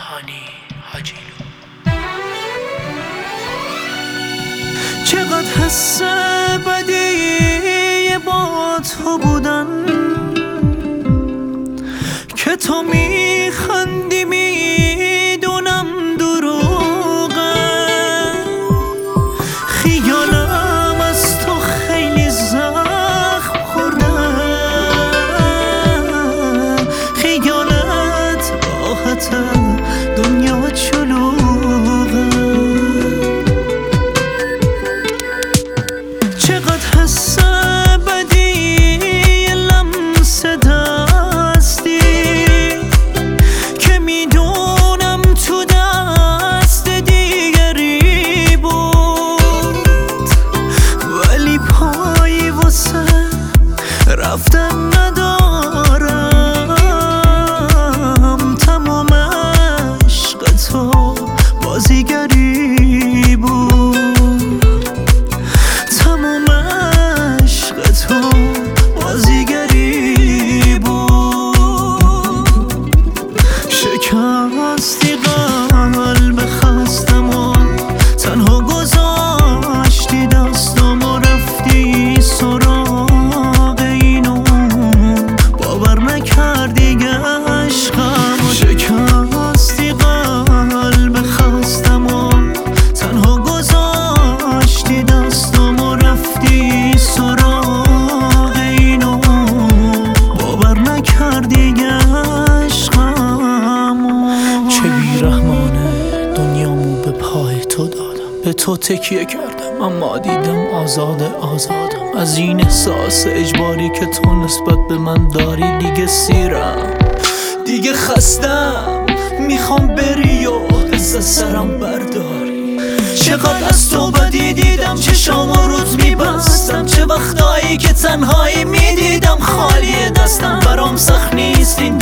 هانی حاجیلو. چقدر حس بدی با تو بودن که تو میخندی میدونم دروغه، خیالم از تو خیلی زخم خورده، خیالت راحته دنیا چلوغه. چقدر حس بدی لمس دستی که میدونم تو دست دیگری بود، ولی پایی واسه رفتن ندارم. تمام عشق تو بازیگری بود، تمام عشق تو بازیگری بود. شکستی قلب خستم و تنها گذاشتی دستم و رفتی سراغ اینو، باور نکردی عشقم. شکستی قلب خستم و تنها گذاشتی دستم و رفتی سراغ اینو، باور نکردی عشقم. چه بیرحمانه دنیامو به پای تو دادم، به تو تکیه کردم اما دیدم آزادم. از این احساس اجباری که تو نسبت به من داری دیگه سیرم، دیگه خستم، میخوام بری و از سرم برداری. چقدر از تو بدی دیدم، چشامو روز میبستم، چه وقتایی که تنهایی میدیدم خالی دستم. برام سخت نیست این